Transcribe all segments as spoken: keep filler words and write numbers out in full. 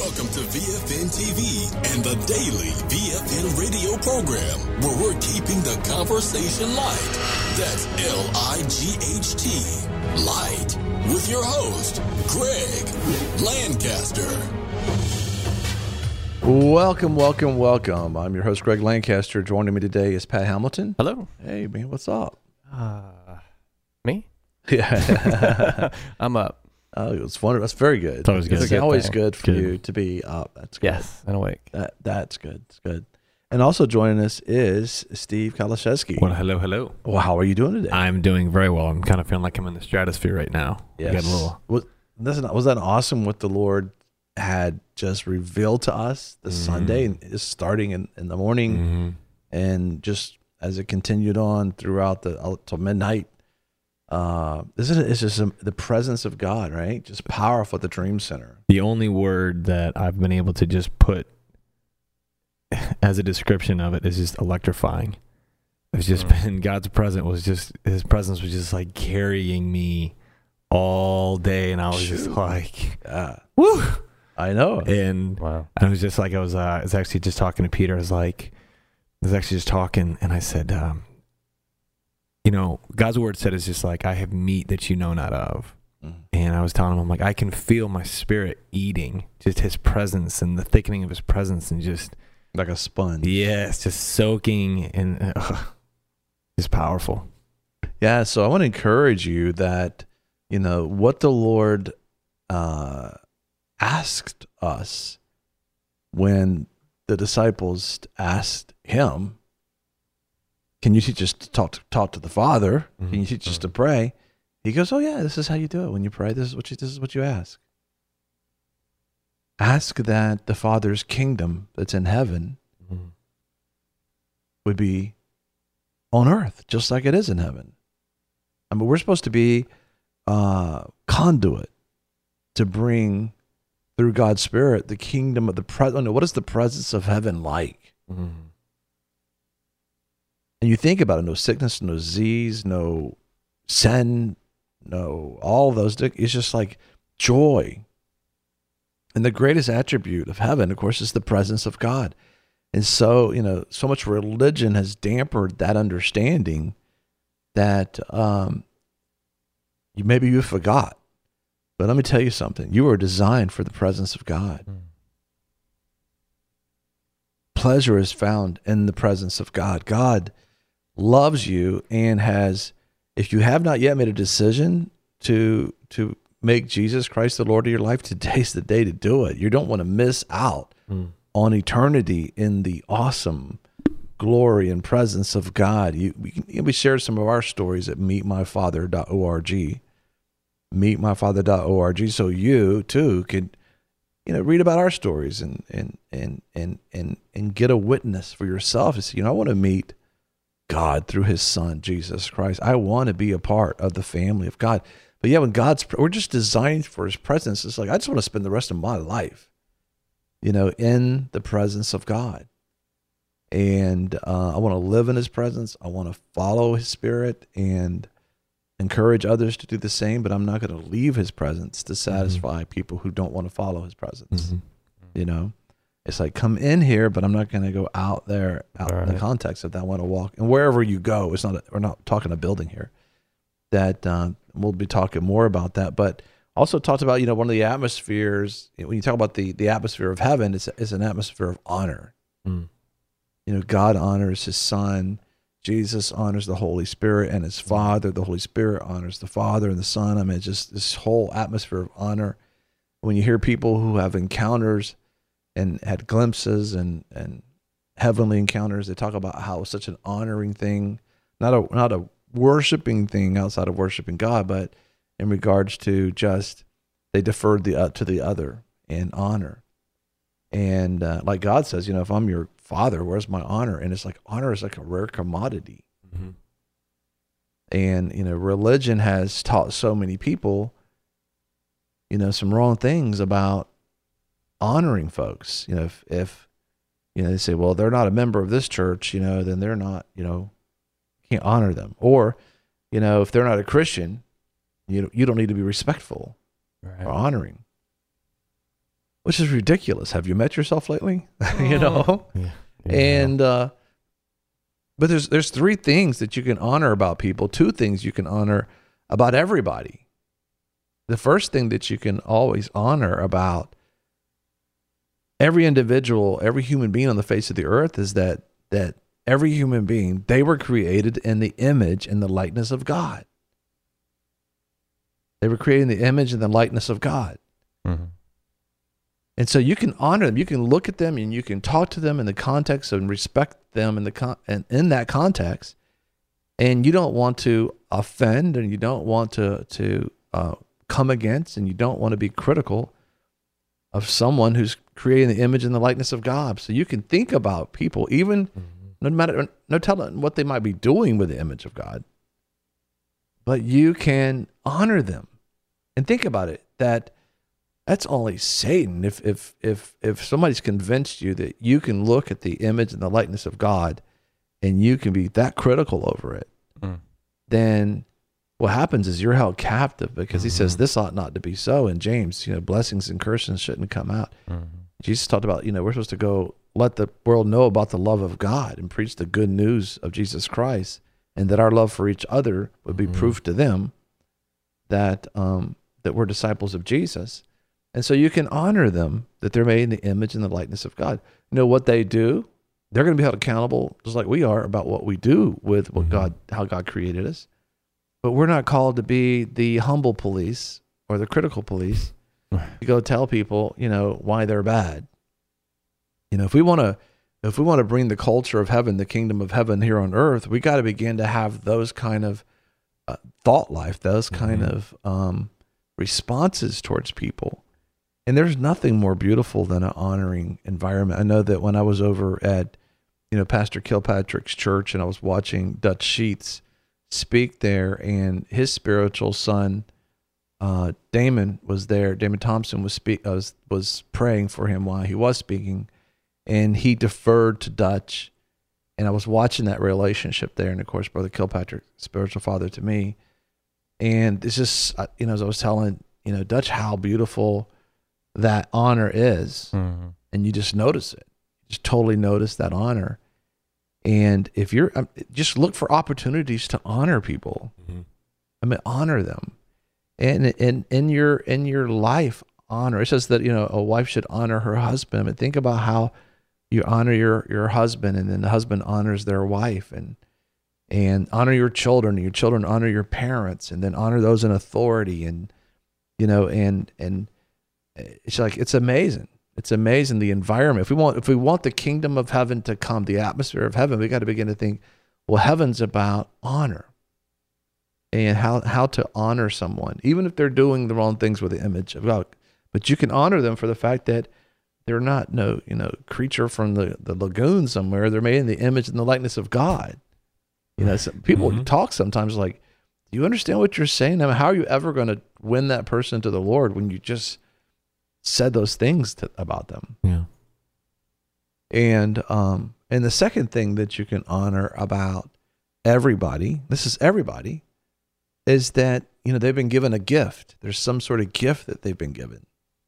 Welcome to V F N T V and the daily V F N radio program, where we're keeping the conversation light. That's L I G H T, light, with your host, Greg Lancaster. Welcome, welcome, welcome. I'm your host, Greg Lancaster. Joining me today is Pat Hamilton. Hello. Hey, man, what's up? Uh, me? Yeah. I'm up. Oh, it's wonderful. That's very good. It's always good. It's It's a good always thing. good for Good. you to be up. That's good. Yes, and awake. That, that's good. It's good. And also joining us is Steve Kalashevsky. Well, hello, hello. Well, how are you doing today? I'm doing very well. I'm kind of feeling like I'm in the stratosphere right now. Yes. I got a little. Was, listen, was that awesome what the Lord had just revealed to us this Mhm. Sunday, and just starting in, in the morning Mhm. and just as it continued on throughout the uh, till midnight? Uh, isn't it? It's just um, the presence of God, right? Just powerful at the Dream Center. The only word that I've been able to just put as a description of it is just electrifying. It's just Mm. been God's presence was just His presence was just like carrying me all day, and I was just Shoot. like, Yeah, woo! I know. And Wow. I was just like, I was, uh, I was actually just talking to Peter. I was like, I was actually just talking, and I said, um, you know, God's word said it's just like, I have meat that you know not of. Mhm. And I was telling him, I'm like, I can feel my spirit eating just His presence and the thickening of His presence, and just, Like a sponge. yes, just soaking, and uh, it's powerful. Yeah, so I want to encourage you that, you know, what the Lord uh, asked us when the disciples asked Him, can you teach us to talk to, talk to the Father? Can you teach us to pray? He goes, oh yeah, this is how you do it. When you pray, this is what you, this is what you ask. Ask that the Father's kingdom that's in heaven Mhm. would be on earth, just like it is in heaven. I mean, we're supposed to be uh, conduit to bring through God's Spirit the kingdom of the presence. What is the presence of heaven like? Mhm. And you think about it: no sickness, no disease, no sin, no all those. It's just like joy. And the greatest attribute of heaven, of course, is the presence of God. And so, you know, so much religion has dampened that understanding that um, you maybe you forgot. But let me tell you something. You are designed for the presence of God. Mm. Pleasure is found in the presence of God. God loves you and has, if you have not yet made a decision to to make Jesus Christ the Lord of your life, today's the day to do it. You don't want to miss out Mm. on eternity in the awesome glory and presence of God. You, we, can, we shared some of our stories at meet my father dot org, meet my father dot org, so you too can, you know, read about our stories and and and and and and get a witness for yourself. And say, you know, I want to meet God through His Son Jesus Christ. I want to be a part of the family of God. But yeah, when God's, we're just designed for His presence. It's like I just want to spend the rest of my life, you know, in the presence of God. And uh, I want to live in His presence. I want to follow His Spirit and encourage others to do the same, but I'm not going to leave His presence to satisfy people who don't want to follow His presence. Mhm. You know, it's like, come in here, but I'm not going to go out there, out in the Right. context of that. I want to walk. And wherever you go, it's not, a, we're not talking a building here. That uh, we'll be talking more about that. But also talked about, you know, one of the atmospheres, when you talk about the, the atmosphere of heaven, it's, it's an atmosphere of honor. Mm. You know, God honors His Son. Jesus honors the Holy Spirit and His Father. The Holy Spirit honors the Father and the Son. I mean, it's just this whole atmosphere of honor. When you hear people who have encounters and had glimpses and, and heavenly encounters, they talk about how it's such an honoring thing, not a not a worshiping thing outside of worshiping God, but in regards to just they deferred the uh, to the other in honor. And uh, like God says, you know, if I'm your Father, where's my honor? And it's like honor is like a rare commodity. Mhm. And, you know, religion has taught so many people, you know, some wrong things about honoring folks. You know, if, if, you know, they say, well, they're not a member of this church, you know, then they're not, you know, can't honor them. Or, you know, if they're not a Christian, you you don't need to be respectful Right. or honoring. which is ridiculous. Have you met yourself lately? You know? Yeah. And, uh, but there's, there's three things that you can honor about people, two things you can honor about everybody. The first thing that you can always honor about every individual, every human being on the face of the earth is that, that every human being, they were created in the image and the likeness of God. They were created in the image and the likeness of God. Mm-hmm. And so you can honor them. You can look at them and you can talk to them in the context and respect them in the con- and in that context. And you don't want to offend, and you don't want to to uh, come against, and you don't want to be critical of someone who's creating the image and the likeness of God. So you can think about people, even mm-hmm. no matter no telling what they might be doing with the image of God, but you can honor them. And think about it, that that's only Satan. If if if if somebody's convinced you that you can look at the image and the likeness of God and you can be that critical over it, mm. then what happens is you're held captive, because mm-hmm. he says this ought not to be so. In James, you know, blessings and curses shouldn't come out. Mm-hmm. Jesus talked about, you know, we're supposed to go let the world know about the love of God and preach the good news of Jesus Christ, and that our love for each other would be mm-hmm. proof to them that um, that we're disciples of Jesus. And so you can honor them, that they're made in the image and the likeness of God. You know what they do? They're going to be held accountable just like we are about what we do with what mm-hmm. God, how God created us. But we're not called to be the humble police or the critical police to go tell people, you know, why they're bad. You know, if we want to, if we want to bring the culture of heaven, the kingdom of heaven here on earth, we got to begin to have those kind of uh, thought life, those kind mm-hmm. of um, responses towards people. And there's nothing more beautiful than an honoring environment. I know that when I was over at, you know, Pastor Kilpatrick's church, and I was watching Dutch Sheets speak there, and his spiritual son, uh, Damon, was there. Damon Thompson was speak uh, was was praying for him while he was speaking, and he deferred to Dutch. And I was watching that relationship there, and of course, Brother Kilpatrick, spiritual father to me. And it's just, you know, as I was telling, you know, Dutch, how beautiful that honor is, mm-hmm. and you just notice it. Just totally notice that honor. And if you're, um, just look for opportunities to honor people. Mm-hmm. I mean, honor them, and in in your in your life, honor. It says that, you know, a wife should honor her husband. I mean, think about how you honor your your husband, and then the husband honors their wife, and and honor your children, and your children honor your parents, and then honor those in authority, and you know, and and. It's like, it's amazing. It's amazing, the environment. If we want, if we want the kingdom of heaven to come, the atmosphere of heaven, we got to begin to think, well, heaven's about honor, and how how to honor someone, even if they're doing the wrong things with the image of God. But you can honor them for the fact that they're not no you know creature from the, the lagoon somewhere. They're made in the image and the likeness of God. You know, some people mm-hmm. talk sometimes like, do you understand what you're saying? I mean, how are you ever going to win that person to the Lord when you just said those things to, about them? Yeah. And um and the second thing that you can honor about everybody, this is everybody, is that, you know, they've been given a gift. There's some sort of gift that they've been given.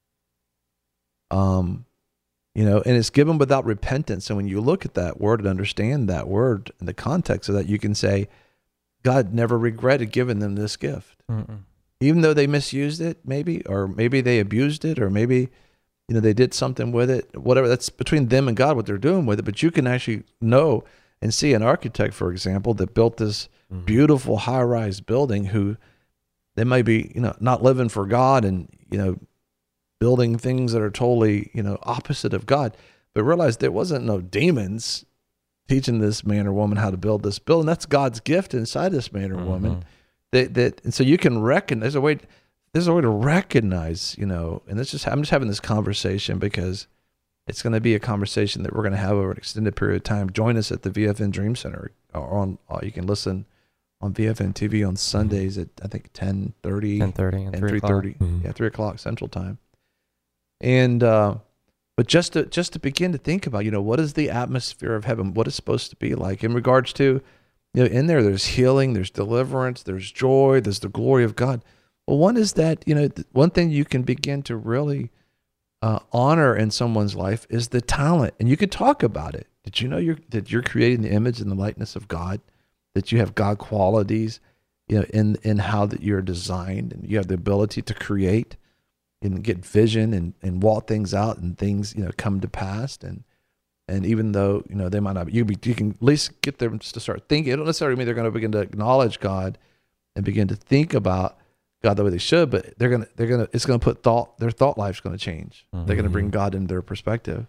Um, you know, and it's given without repentance. And when you look at that word and understand that word in the context of that, you can say, God never regretted giving them this gift. Mm-mm. Even though they misused it, maybe, or maybe they abused it, or maybe, you know, they did something with it, whatever. That's between them and God, what they're doing with it. But you can actually know and see an architect, for example, that built this mm-hmm. beautiful high-rise building, who they may be, you know, not living for God, and, you know, building things that are totally, you know, opposite of God. But realize there wasn't no demons teaching this man or woman how to build this building. That's God's gift inside this man or mm-hmm. woman. That, that, and so you can reckon, there's a way, there's a way to recognize, you know, and this just, I'm just having this conversation because it's going to be a conversation that we're going to have over an extended period of time. Join us at the V F N Dream Center, or on, or you can listen on V F N T V on Sundays at, I think, ten thirty ten thirty and, and three thirty. Mm-hmm. Yeah, three o'clock Central Time. And, uh, but just to, just to begin to think about, you know, what is the atmosphere of heaven? What is supposed to be like in regards to, you know, in there, there's healing, there's deliverance, there's joy, there's the glory of God. Well, one is that, you know, one thing you can begin to really uh, honor in someone's life is the talent, and you could talk about it. Did you know you're that you're creating the image and the likeness of God? That you have God qualities, you know, in in how that you're designed, and you have the ability to create and get vision and and walk things out, and things, you know, come to pass. And and even though, you know, they might not, you be, you can at least get them to start thinking. It don't necessarily mean they're going to begin to acknowledge God and begin to think about God the way they should, but they're gonna they're gonna it's gonna put thought their thought life's gonna change. Mm-hmm. They're gonna bring God into their perspective.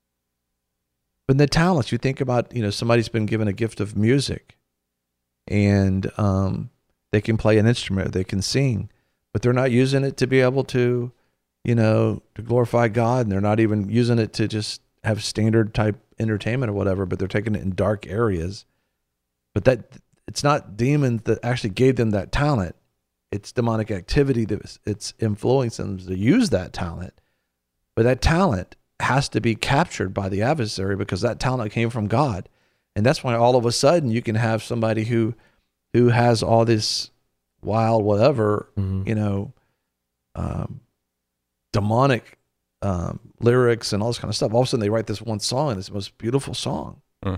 But the talents, you think about, you know, somebody's been given a gift of music, and um, they can play an instrument, they can sing, but they're not using it to be able to, you know, to glorify God, and they're not even using it to just have standard type entertainment or whatever, but they're taking it in dark areas. But that it's not demons that actually gave them that talent. It's demonic activity that it's influencing them to use that talent. But that talent has to be captured by the adversary, because that talent came from God. And that's why all of a sudden you can have somebody who who has all this wild whatever, mm-hmm. you know, um, demonic um, lyrics and all this kind of stuff. All of a sudden they write this one song, and it's the most beautiful song. Mm.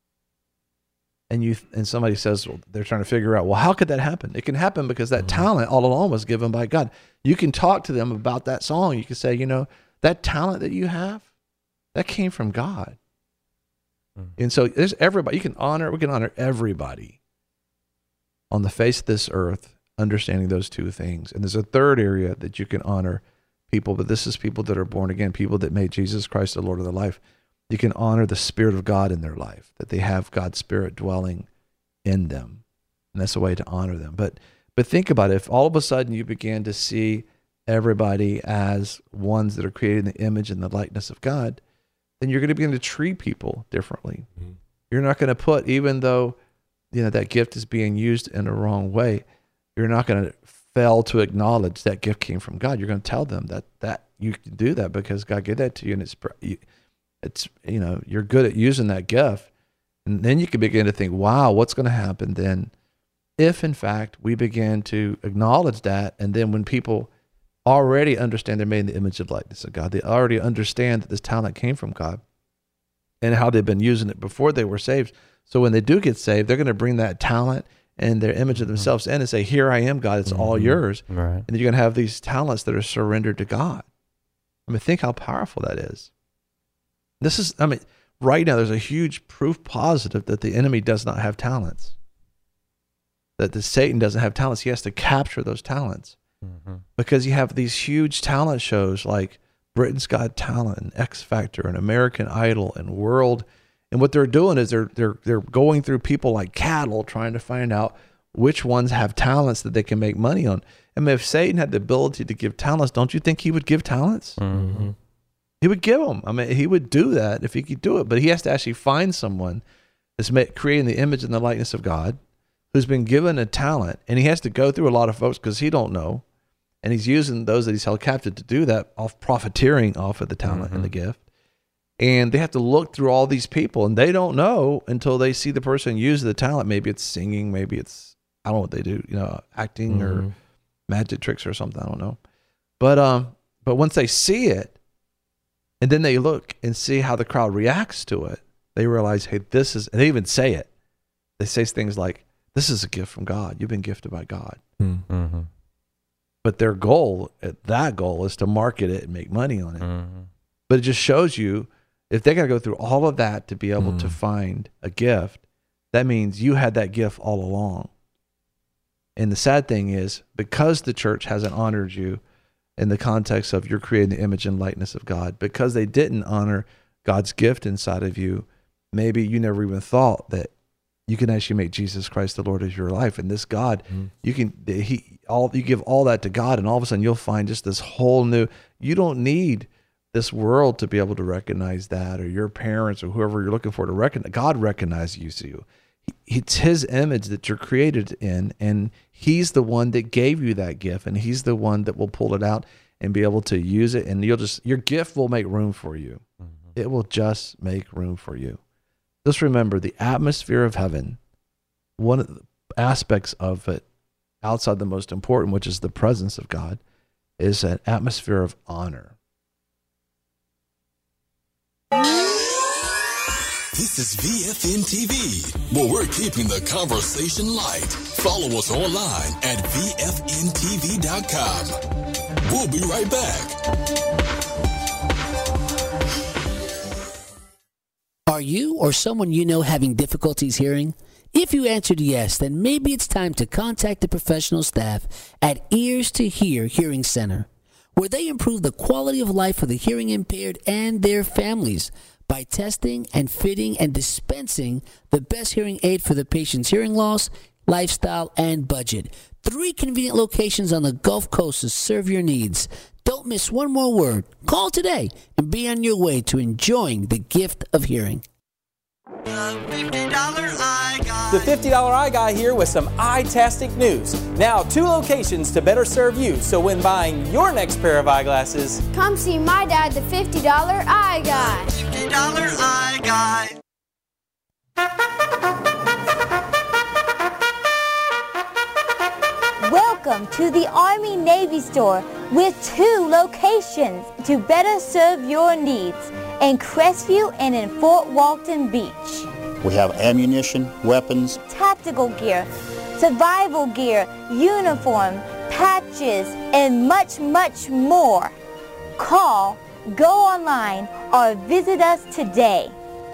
And you and somebody says, well, they're trying to figure out, well, how could that happen? It can happen because that mm-hmm. talent all along was given by God. You can talk to them about that song. You can say, you know, that talent that you have, that came from God. Mm-hmm. And so there's everybody. You can honor, we can honor everybody on the face of this earth, understanding those two things. And there's a third area that you can honor people, but this is people that are born again, people that made Jesus Christ the Lord of their life. You can honor the Spirit of God in their life, that they have God's Spirit dwelling in them. And that's a way to honor them. But but think about it. If all of a sudden you began to see everybody as ones that are created in the image and the likeness of God, then you're going to begin to treat people differently. Mm-hmm. You're not going to put, even though, you know, that gift is being used in a wrong way, you're not going to fail to acknowledge that gift came from God. You're going to tell them that that you can do that because God gave that to you, and it's you, it's you know, you're good at using that gift. And then you can begin to think, wow, what's going to happen then if in fact we begin to acknowledge that, and then when people already understand they're made in the image and likeness of God, they already understand that this talent came from God and how they've been using it before they were saved. So when they do get saved, they're going to bring that talent and their image of themselves in and say, here I am, God, it's mm-hmm. all yours. Right. And then you're going to have these talents that are surrendered to God. I mean, think how powerful that is. This is, I mean, right now there's a huge proof positive that the enemy does not have talents, that the Satan doesn't have talents. He has to capture those talents. Mm-hmm. Because you have these huge talent shows like Britain's Got Talent and X Factor and American Idol and World, and what they're doing is they're they're they're going through people like cattle, trying to find out which ones have talents that they can make money on. I mean, if Satan had the ability to give talents, don't you think he would give talents? Mm-hmm. He would give them. I mean, he would do that if he could do it, but he has to actually find someone that's creating the image and the likeness of God, who's been given a talent, and he has to go through a lot of folks because he don't know. And he's using those that he's held captive to do that, off profiteering off of the talent mm-hmm. and the gift. And they have to look through all these people, and they don't know until they see the person use the talent. Maybe it's singing, maybe it's, I don't know what they do, you know, acting mm-hmm. or magic tricks or something, I don't know. But um, but once they see it, and then they look and see how the crowd reacts to it, they realize, hey, this is, and they even say it. They say things like, this is a gift from God. You've been gifted by God. Mm-hmm. But their goal, that goal is to market it and make money on it. Mm-hmm. But it just shows you, if they got to go through all of that to be able mm. to find a gift, that means you had that gift all along. And the sad thing is, because the church hasn't honored you in the context of you're creating the image and likeness of God, because they didn't honor God's gift inside of you, maybe you never even thought that you can actually make Jesus Christ the Lord of your life. And this God, mm-hmm. you can, he, all, you give all that to God, and all of a sudden you'll find just this whole new, you don't need this world to be able to recognize that, or your parents or whoever you're looking for to recognize. God recognizes you. It's his image that you're created in, and he's the one that gave you that gift, and he's the one that will pull it out and be able to use it. And you'll just, your gift will make room for you. Mm-hmm. It will just make room for you. Just remember, the atmosphere of heaven, one of the aspects of it outside the most important, which is the presence of God, is an atmosphere of honor. This is V F N T V, where we're keeping the conversation light. Follow us online at V F N T V dot com. We'll be right back. Are you or someone you know having difficulties hearing? If you answered yes, then maybe it's time to contact the professional staff at Ears to Hear Hearing Center, where they improve the quality of life for the hearing impaired and their families by testing and fitting and dispensing the best hearing aid for the patient's hearing loss, lifestyle, and budget. Three convenient locations on the Gulf Coast to serve your needs. Don't miss one more word. Call today and be on your way to enjoying the gift of hearing. The fifty dollar Eye Guy. The fifty dollar Eye Guy here with some eye-tastic news. Now, two locations to better serve you, so when buying your next pair of eyeglasses, come see my dad, the fifty dollar Eye Guy. fifty dollar Eye Guy. Welcome to the Army Navy store with two locations to better serve your needs in Crestview and in Fort Walton Beach. We have ammunition, weapons, tactical gear, survival gear, uniform, patches, and much, much more. Call, go online, or visit us today.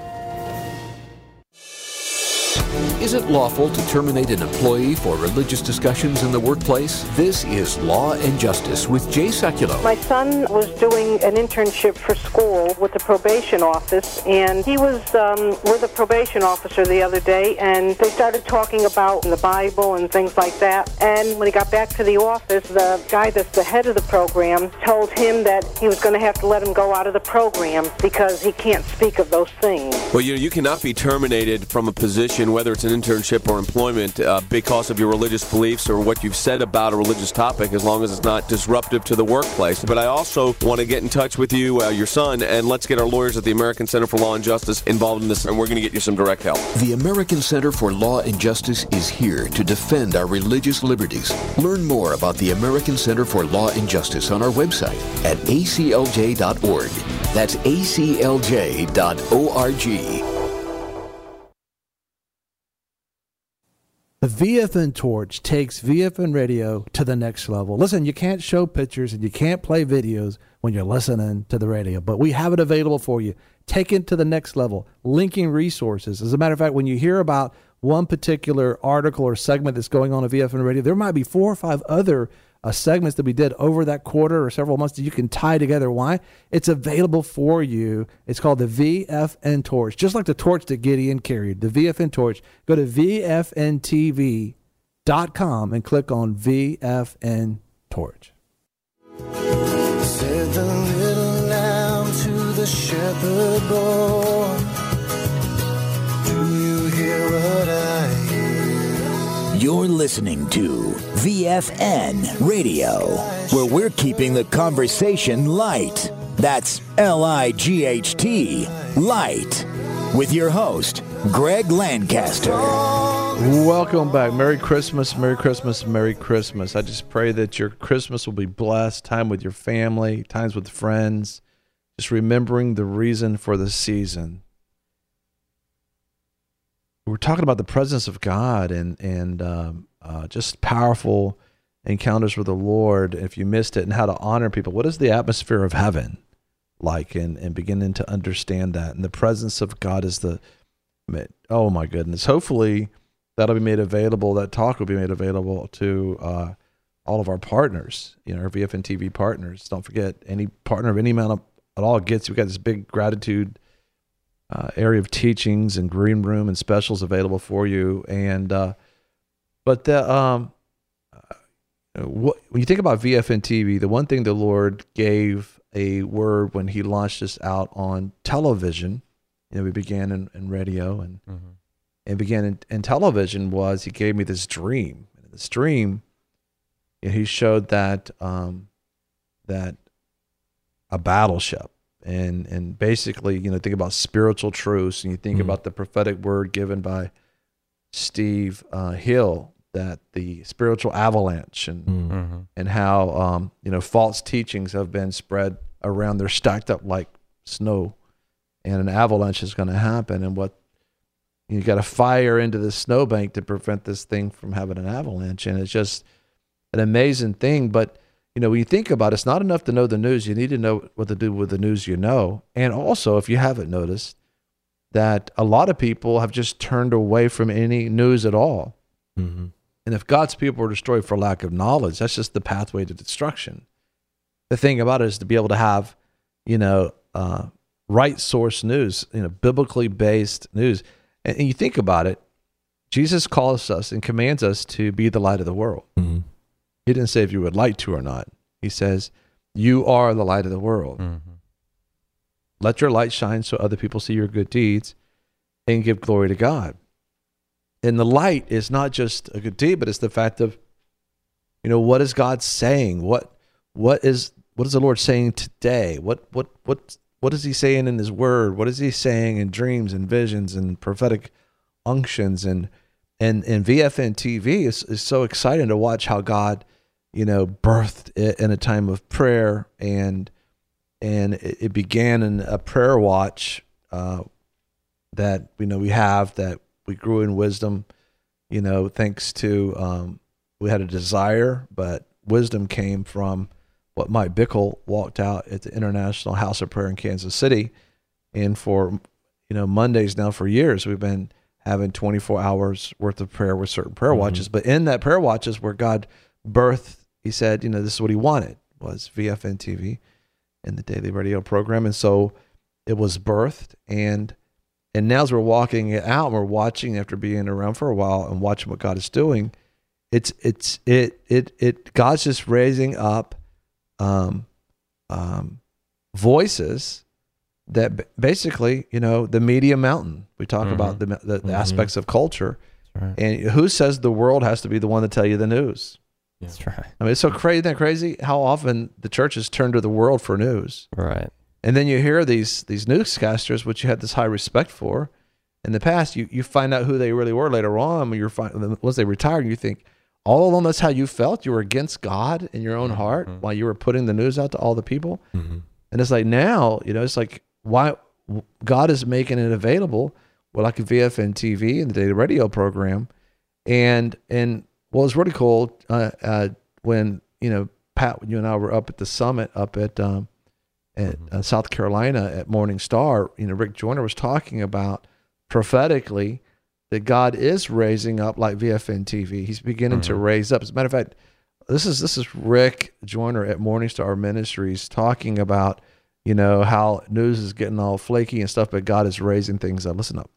Is it lawful to terminate an employee for religious discussions in the workplace? This is Law and Justice with Jay Sekulow. My son was doing an internship for school with the probation office, and he was um, with a probation officer the other day, and they started talking about the Bible and things like that. And when he got back to the office, the guy that's the head of the program told him that he was going to have to let him go out of the program because he can't speak of those things. Well, you know, you cannot be terminated from a position, whether it's an internship or employment, uh, because of your religious beliefs or what you've said about a religious topic, as long as it's not disruptive to the workplace. But I also want to get in touch with you, uh, your son, and let's get our lawyers at the American Center for Law and Justice involved in this, and we're going to get you some direct help. The American Center for Law and Justice is here to defend our religious liberties. Learn more about the American Center for Law and Justice on our website at A C L J dot org. That's A C L J dot org. The V F N Torch takes V F N radio to the next level. Listen, you can't show pictures and you can't play videos when you're listening to the radio, but we have it available for you. Take it to the next level, linking resources. As a matter of fact, when you hear about one particular article or segment that's going on at V F N radio, there might be four or five other uh, segments that we did over that quarter or several months that you can tie together. Why? It's available for you. It's called the V F N Torch, just like the torch that Gideon carried, the V F N Torch. Go to V F N T V dot com and click on V F N Torch. Said the little lamb to the shepherd boy, do you hear what I hear? You're listening to V F N Radio, where we're keeping the conversation light. That's L I G H T, light. With your host, Greg Lancaster. Welcome back. Merry Christmas, Merry Christmas, Merry Christmas. I just pray that your Christmas will be blessed. Time with your family, times with friends. Just remembering the reason for the season. We're talking about the presence of God and and um, uh, just powerful encounters with the Lord. If you missed it, and how to honor people. What is the atmosphere of heaven like? And and beginning to understand that. And the presence of God is the, oh my goodness. Hopefully that'll be made available. That talk will be made available to uh, all of our partners. You know, our V F N T V partners. Don't forget, any partner of any amount of, at all gets. We've got this big gratitude Uh, area of teachings and green room and specials available for you. And uh, but the um, uh, what, when you think about V F N T V, the one thing the Lord gave a word when He launched us out on television. You know, we began in, in radio and mm-hmm. and began in, in television was He gave me this dream. And this dream, you know, He showed that um, that a battleship. And and basically, you know, think about spiritual truths, and you think mm-hmm. about the prophetic word given by Steve uh, Hill, that the spiritual avalanche, and mm-hmm. and how um, you know, false teachings have been spread around. They're stacked up like snow, and an avalanche is going to happen, and what you got to fire into the snowbank to prevent this thing from having an avalanche. And it's just an amazing thing. But, you know, when you think about it, it's not enough to know the news. You need to know what to do with the news you know. And also, if you haven't noticed, that a lot of people have just turned away from any news at all. Mm-hmm. And if God's people are destroyed for lack of knowledge, that's just the pathway to destruction. The thing about it is to be able to have, you know, uh, right source news, you know, biblically based news. And, and you think about it, Jesus calls us and commands us to be the light of the world. Mm-hmm. He didn't say if you would like to or not. He says, you are the light of the world. Mm-hmm. Let your light shine so other people see your good deeds and give glory to God. And the light is not just a good deed, but it's the fact of, you know, what is God saying? What what is what is the Lord saying today? What what what what is he saying in his word? What is he saying in dreams and visions and prophetic unctions? And and and V F N T V is, is so exciting to watch how God, you know, birthed it in a time of prayer, and and it, it began in a prayer watch uh, that you know we have that we grew in wisdom, you know, thanks to um, we had a desire, but wisdom came from what Mike Bickle walked out at the International House of Prayer in Kansas City. And for, you know, Mondays now for years, we've been having twenty-four hours worth of prayer with certain prayer Mm-hmm. watches. But in that prayer watches where God birthed, he said, you know, this is what he wanted, was V F N T V and the daily radio program. And so it was birthed, and and now as we're walking it out, and we're watching after being around for a while and watching what God is doing, it's it's it it it God's just raising up um um voices that b- basically, you know, the media mountain. We talk Mhm. about the the, the Mhm. aspects of culture. That's right. And who says the world has to be the one to tell you the news? That's right. I mean, it's so crazy. Isn't that crazy how often the churches turn to the world for news? Right. And then you hear these these newscasters, which you had this high respect for in the past. You you find out who they really were later on when you're fin- once they retired. And you think all along that's how you felt. You were against God in your own heart while you were putting the news out to all the people. Mm-hmm. And it's like now, you know, it's like why God is making it available. Well, like a V F N T V and the daily radio program, and and well, it's really cool uh, uh, when you know Pat, you and I were up at the summit up at. Um, at uh, South Carolina at Morning Star, you know, Rick Joyner was talking about prophetically that God is raising up like V F N T V. He's beginning Mm-hmm. to raise up. As a matter of fact, this is this is Rick Joyner at Morning Star Ministries talking about, you know, how news is getting all flaky and stuff, but God is raising things up. Listen up.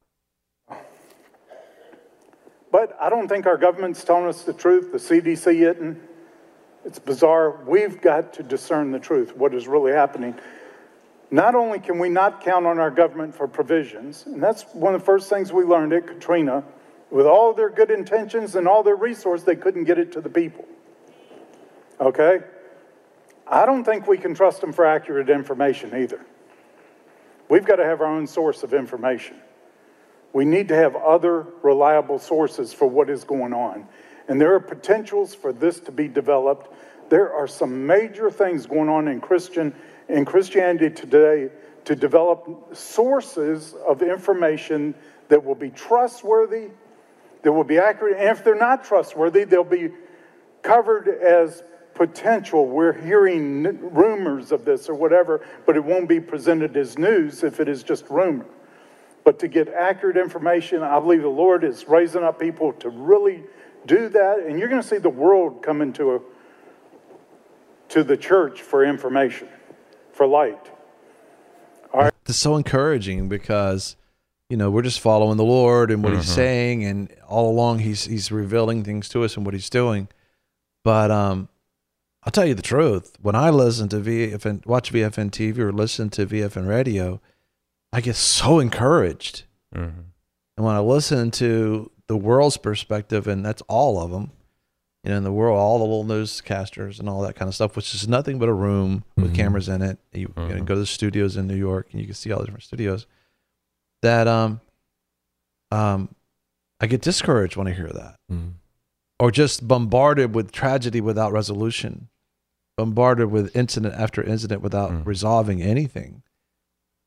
But I don't think our government's telling us the truth. The C D C isn't. It's bizarre. We've got to discern the truth, what is really happening. Not only can we not count on our government for provisions, and that's one of the first things we learned at Katrina, with all their good intentions and all their resources, they couldn't get it to the people. Okay? I don't think we can trust them for accurate information either. We've got to have our own source of information. We need to have other reliable sources for what is going on. And there are potentials for this to be developed. There are some major things going on in Christian in Christianity today to develop sources of information that will be trustworthy, that will be accurate. And if they're not trustworthy, they'll be covered as potential. We're hearing n- rumors of this or whatever, but it won't be presented as news if it is just rumor. But to get accurate information, I believe the Lord is raising up people to really do that, and you're going to see the world come into a, to the church for information, for light. All right. It's so encouraging because, you know, we're just following the Lord and what Mm-hmm. he's saying, and all along he's he's revealing things to us and what he's doing. But um, I'll tell you the truth. When I listen to V F N, watch V F N T V or listen to V F N radio, I get so encouraged. Mm-hmm. And when I listen to the world's perspective, and that's all of them, you know, in the world, all the little newscasters and all that kind of stuff, which is nothing but a room with Mm-hmm. cameras in it. You, Mm-hmm. you know, go to the studios in New York and you can see all the different studios. That um, um, I get discouraged when I hear that, Mm-hmm. or just bombarded with tragedy without resolution, bombarded with incident after incident without Mm. resolving anything.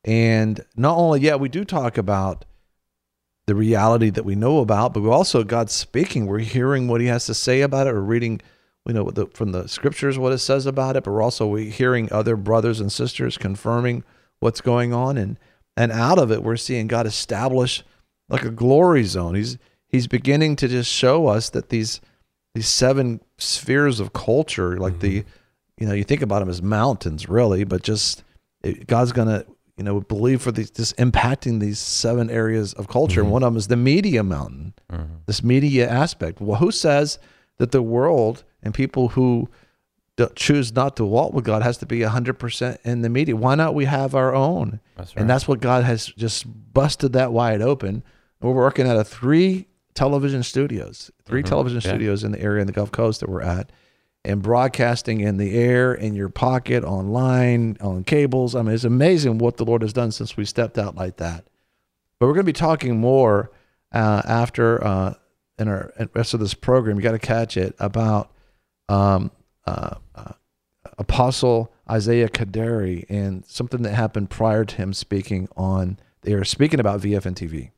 And not only, yeah, we do talk about the reality that we know about, but we also, God's speaking. We're hearing what he has to say about it. We're reading, you know, the, from the scriptures, what it says about it, but we're also we hearing other brothers and sisters confirming what's going on. And, and out of it, we're seeing God establish like a glory zone. He's, he's beginning to just show us that these, these seven spheres of culture, like mm-hmm. the, you know, you think about them as mountains really, but just it, God's going to, you know, believe for these, just impacting these seven areas of culture. Mm-hmm. And one of them is the media mountain, mm-hmm. this media aspect. Well, who says that the world and people who do, choose not to walk with God has to be one hundred percent in the media? Why not we have our own? That's right. And that's what God has just busted that wide open. We're working out of three television studios, three mm-hmm. television yeah. studios in the area in the Gulf Coast that we're at, and broadcasting in the air, in your pocket, online, on cables. I mean, it's amazing what the Lord has done since we stepped out like that. But we're going to be talking more uh, after uh, in our in the rest of this program. You got to catch it about um, uh, uh, Apostle Isaiah Kaderi and something that happened prior to him speaking on. They are speaking about V F N T V.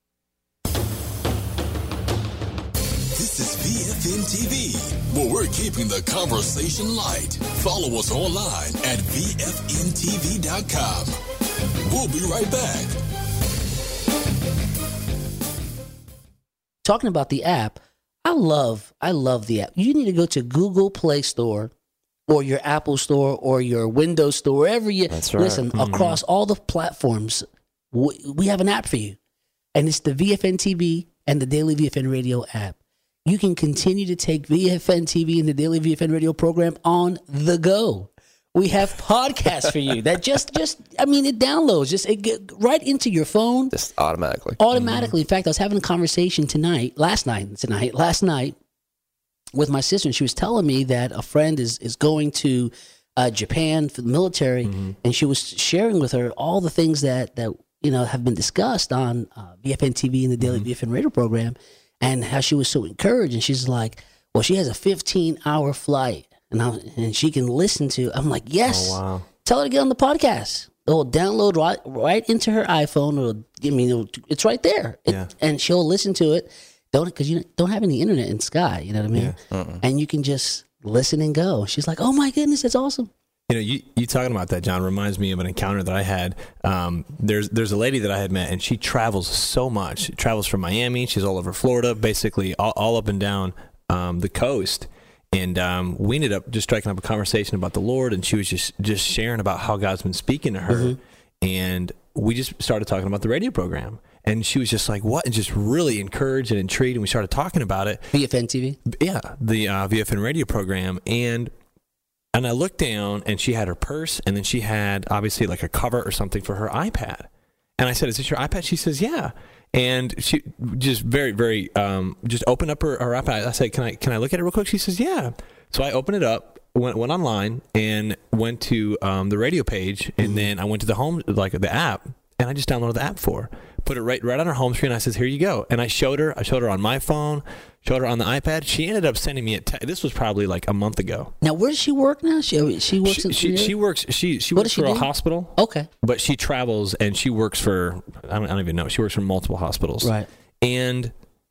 This is V F N T V, where we're keeping the conversation light. Follow us online at V F N T V dot com. We'll be right back. Talking about the app, I love, I love the app. You need to go to Google Play Store or your Apple Store or your Windows Store, wherever you That's right. listen, mm-hmm. across all the platforms. We, we have an app for you, and it's the V F N T V and the Daily V F N Radio app. You can continue to take V F N T V and the Daily V F N Radio program on the go. We have podcasts for you that just, just I mean, it downloads just it get right into your phone. Just automatically. Automatically. Mm-hmm. In fact, I was having a conversation tonight, last night, tonight, last night with my sister, and she was telling me that a friend is, is going to uh, Japan for the military, mm-hmm. and she was sharing with her all the things that, that you know, have been discussed on uh, V F N T V and the Daily mm-hmm. V F N Radio program, and how she was so encouraged. And she's like, well, she has a fifteen-hour flight. And, I, and she can listen to, I'm like, yes, oh, wow. Tell her to get on the podcast. It'll download right, right into her iPhone. It'll, I mean, it'll, it's right there. It, yeah. And she'll listen to it. Don't, because you don't have any internet in Sky, you know what I mean? Yeah. Uh-uh. And you can just listen and go. She's like, oh my goodness, that's awesome. You know, you, you talking about that, John, reminds me of an encounter that I had. Um, there's there's a lady that I had met, and she travels so much. She travels from Miami. She's all over Florida, basically all, all up and down um, the coast. And um, we ended up just striking up a conversation about the Lord, and she was just, just sharing about how God's been speaking to her. Mm-hmm. And we just started talking about the radio program. And she was just like, what? And just really encouraged and intrigued. And we started talking about it. V F N T V? Yeah, the uh, V F N radio program. And and I looked down, and she had her purse, and then she had, obviously, like a cover or something for her iPad. And I said, is this your iPad? She says, yeah. And she just very, very, um, just opened up her, her iPad. I said, can I can I look at it real quick? She says, yeah. So I opened it up, went went online, and went to um, the radio page, and mm-hmm. then I went to the home, like the app, and I just downloaded the app for her. Put it right right on her home screen. I says, here you go. And I showed her. I showed her on my phone, showed her on the iPad. She ended up sending me a te- this was probably like a month ago. Now, where does she work now? She she works she, in she, she works she she what works she for do? a hospital. Okay. But she travels, and she works for I don't, I don't even know. She works for multiple hospitals. Right. And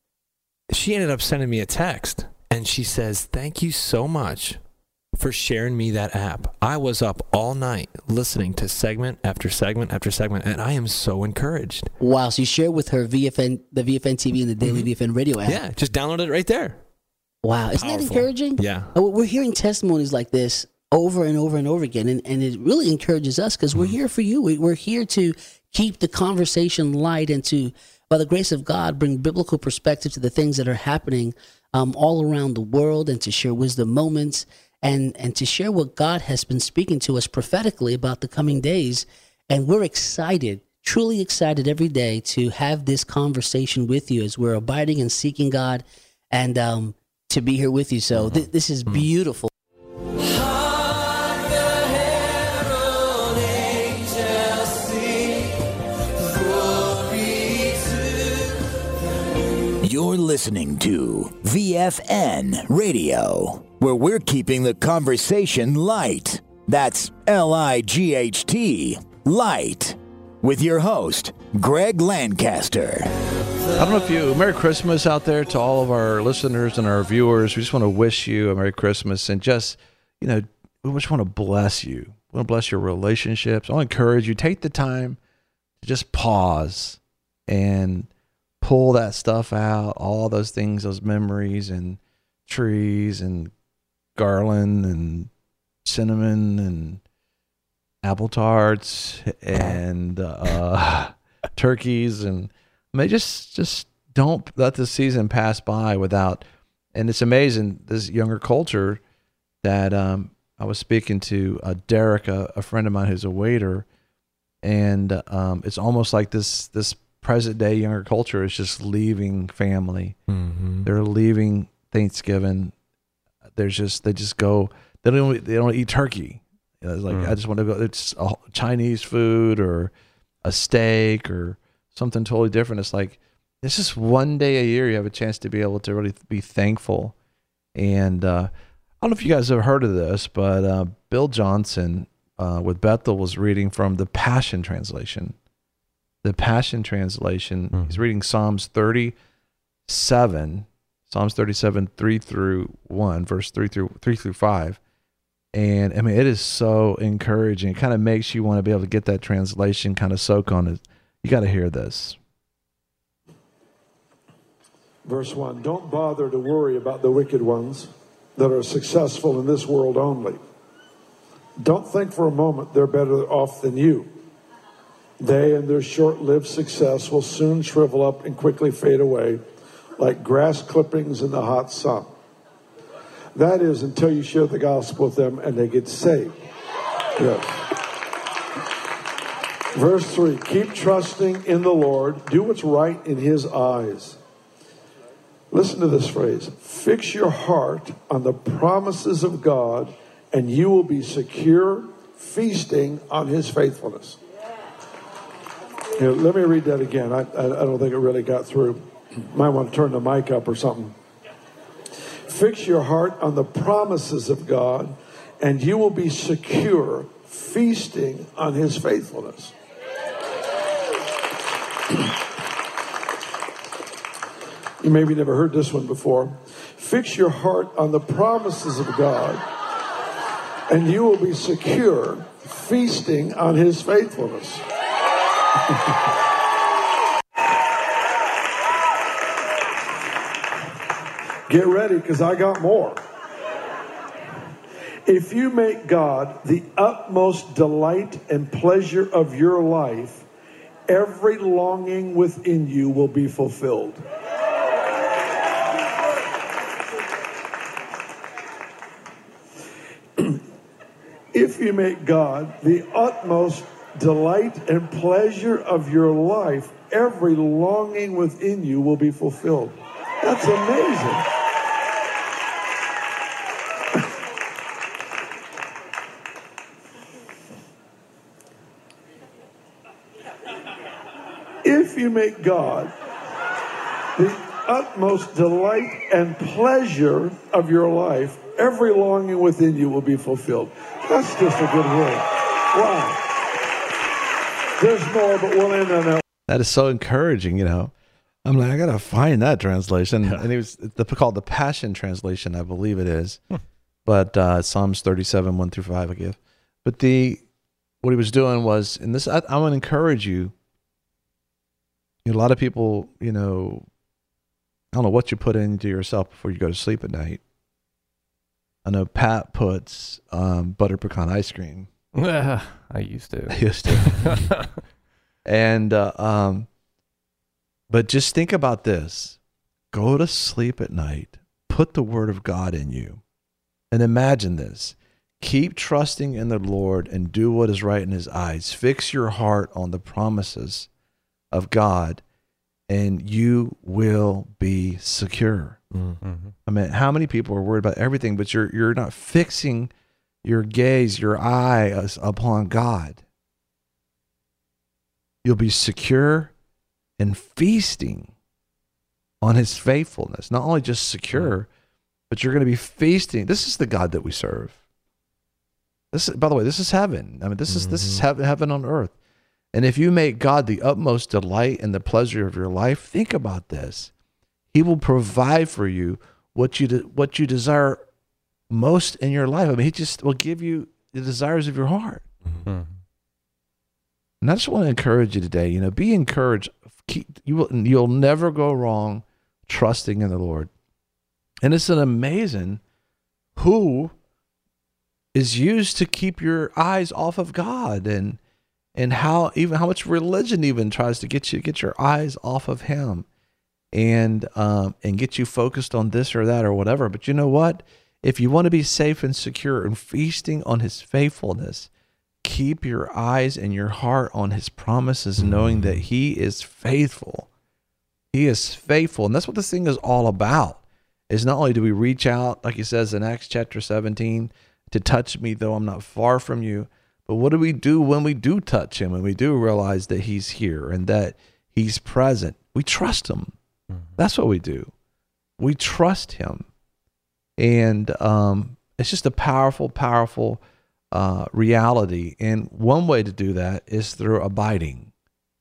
she ended up sending me a text, and she says, thank you so much for sharing me that app. I was up all night listening to segment after segment after segment, and I am so encouraged. Wow. So you shared with her V F N, the V F N T V and the Daily mm-hmm. V F N Radio app. Yeah, just download it right there. Wow. Isn't Powerful. that encouraging? Yeah. We're hearing testimonies like this over and over and over again, and, and it really encourages us because mm-hmm. we're here for you. We, we're here to keep the conversation light and to, by the grace of God, bring biblical perspective to the things that are happening um, all around the world, and to share wisdom moments, and, and to share what God has been speaking to us prophetically about the coming days. And we're excited, truly excited every day to have this conversation with you as we're abiding and seeking God, and um, to be here with you. So th- this is beautiful. You're listening to V F N Radio, where we're keeping the conversation light. That's L I G H T, light. with your host, Greg Lancaster. I don't know if you, Merry Christmas out there to all of our listeners and our viewers. We just want to wish you a Merry Christmas and just, you know, we just want to bless you. We want to bless your relationships. I want to encourage you, take the time to just pause and pull that stuff out, all those things, those memories and trees and garland and cinnamon and apple tarts and uh, turkeys and I mean, just just don't let the season pass by without. And it's amazing this younger culture that um, I was speaking to uh, Derek, a, a friend of mine who's a waiter, and um, it's almost like this this present day younger culture is just leaving family. Mm-hmm. They're leaving Thanksgiving. There's just they just go. They don't they don't eat turkey. You know, it's like Mm. I just want to go. It's a Chinese food or a steak or something totally different. It's like this is one day a year you have a chance to be able to really be thankful. And uh, I don't know if you guys have heard of this, but uh, Bill Johnson uh, with Bethel was reading from the Passion Translation. The Passion Translation. Mm. He's reading Psalms thirty-seven, Psalms thirty-seven, three through one, verse three through three through five. And I mean, it is so encouraging. It kind of makes you want to be able to get that translation, kind of soak on it. You got to hear this. Verse one, don't bother to worry about the wicked ones that are successful in this world only. Don't think for a moment they're better off than you. They and their short-lived success will soon shrivel up and quickly fade away like grass clippings in the hot sun. That is until you share the gospel with them and they get saved. Yes. Verse three, keep trusting in the Lord. Do what's right in his eyes. Listen to this phrase. Fix your heart on the promises of God and you will be secure, feasting on his faithfulness. Here, let me read that again. I, I, I don't think it really got through. Might want to turn the mic up or something. Fix your heart on the promises of God and you will be secure, feasting on his faithfulness. You maybe never heard this one before. Fix your heart on the promises of God, and you will be secure, feasting on his faithfulness. Get ready, because I got more. If you make God the utmost delight and pleasure of your life, every longing within you will be fulfilled. If you make God the utmost delight and pleasure of your life, every longing within you will be fulfilled. That's amazing. If you make God the utmost delight and pleasure of your life, every longing within you will be fulfilled. That's just a good word. Wow. There's more, but we'll end on that. That is so encouraging, you know. I'm like, I got to find that translation. Yeah. And it was the, called the Passion Translation, I believe it is. Hmm. But uh, Psalms thirty-seven, one through five, I give. But the what he was doing was, and this, I, I want to encourage you. You know, a lot of people, you know, I don't know what you put into yourself before you go to sleep at night. I know Pat puts um, butter pecan ice cream. I used to. I used to. and, uh, um, but just think about this. Go to sleep at night. Put the word of God in you. And imagine this. Keep trusting in the Lord and do what is right in his eyes. Fix your heart on the promises of God, and you will be secure. Mm-hmm. I mean, how many people are worried about everything, but you're you're not fixing your gaze, your eye upon God. You'll be secure and feasting on his faithfulness. Not only just secure, but you're going to be feasting. This is the God that we serve. This, is, by the way, this is heaven. I mean, this is mm-hmm. this is heaven, heaven on earth. And if you make God the utmost delight and the pleasure of your life, think about this. He will provide for you what you de- what you desire most in your life. I mean, he just will give you the desires of your heart. Mm-hmm. And I just want to encourage you today, you know, be encouraged. Keep, you will, you'll never go wrong trusting in the Lord. And it's an amazing who is used to keep your eyes off of God, and and how even how much religion even tries to get you to get your eyes off of him, and um and get you focused on this or that or whatever. But you know what? If you want to be safe and secure and feasting on his faithfulness, keep your eyes and your heart on his promises, knowing that he is faithful. He is faithful. And that's what this thing is all about. Is not only do we reach out, like he says in Acts chapter seventeen, to touch me, though I'm not far from you, but what do we do when we do touch him, when we do realize that he's here and that he's present? We trust him. Mm-hmm. That's what we do. We trust him. And um, it's just a powerful, powerful uh, reality. And one way to do that is through abiding.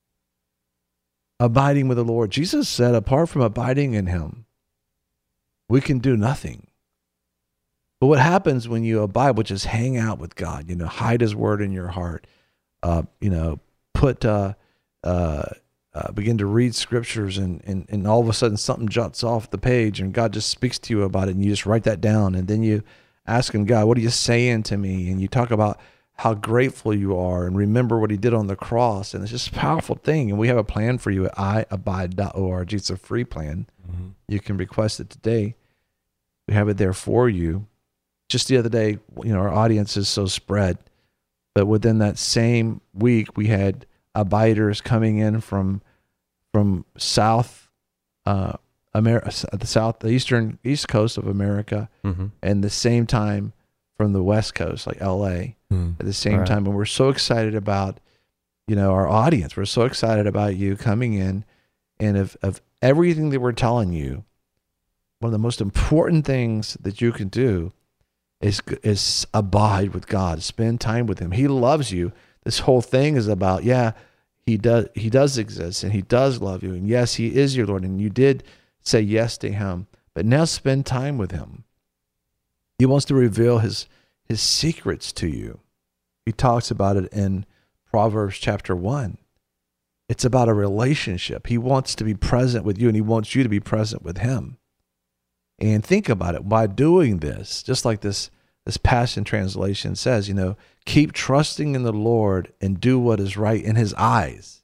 Abiding with the Lord. Jesus said, apart from abiding in him, we can do nothing. But what happens when you abide, which is hang out with God, you know, hide his word in your heart, uh, you know, put, uh, uh, uh, begin to read scriptures, and, and, and all of a sudden something juts off the page and God just speaks to you about it, and you just write that down, and then you ask him, God, what are you saying to me? And you talk about how grateful you are and remember what he did on the cross. And it's just a powerful thing. And we have a plan for you at i abide dot org. It's a free plan. Mm-hmm. You can request it today. We have it there for you. Just the other day, you know, our audience is so spread, but within that same week, we had abiders coming in from from South uh, America, the South, the Eastern East Coast of America, mm-hmm. and the same time from the West Coast, like L A, mm. at the same right. time. And we're so excited about, you know, our audience. We're so excited about you coming in, and of of everything that we're telling you, one of the most important things that you can do is is abide with God, spend time with him. He loves you. This whole thing is about, yeah, he does he does exist, and he does love you, and yes, he is your Lord, and you did say yes to him, but now spend time with him. He wants to reveal his his secrets to you. He talks about it in Proverbs chapter one. It's about a relationship. He wants to be present with you, and he wants you to be present with him. And think about it. By doing this, just like this, this Passion Translation says, you know, keep trusting in the Lord and do what is right in his eyes.